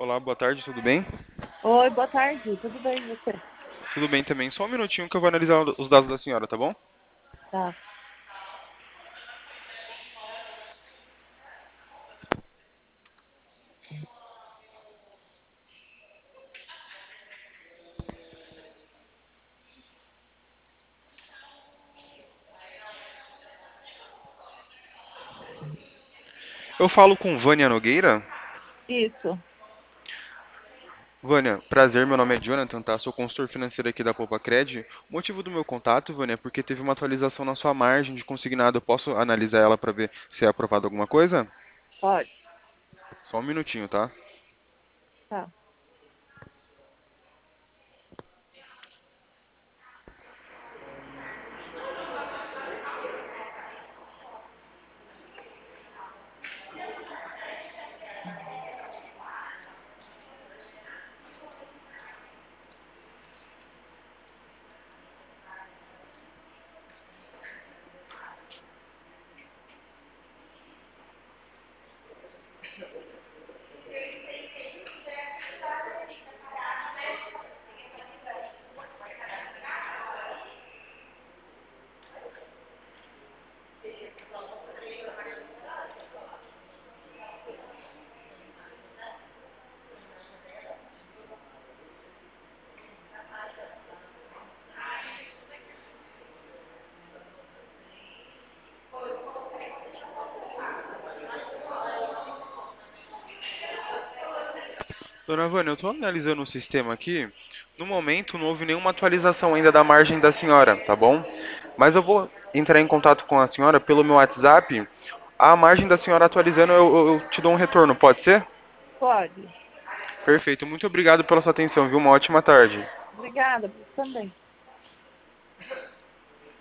Olá, boa tarde, tudo bem? Oi, boa tarde, tudo bem e você? Tudo bem também. Só um minutinho que eu vou analisar os dados da senhora, tá bom? Tá. Eu falo com Vânia Nogueira. Isso, Vânia, prazer, meu nome é Jonathan, tá? Sou consultor financeiro aqui da Poupa-Cred. O motivo do meu contato, Vânia, é porque teve uma atualização na sua margem de consignado. Eu posso analisar ela para ver se é aprovado alguma coisa? pode. Só um minutinho, tá? Tá. Dona Vânia, eu estou analisando o sistema aqui. No momento, não houve nenhuma atualização ainda da margem da senhora, tá bom? Mas eu vou entrar em contato com a senhora pelo meu WhatsApp. A margem da senhora atualizando, eu te dou um retorno, pode ser? Pode. Perfeito. Muito obrigado pela sua atenção, viu? Uma ótima tarde. Obrigada, você também.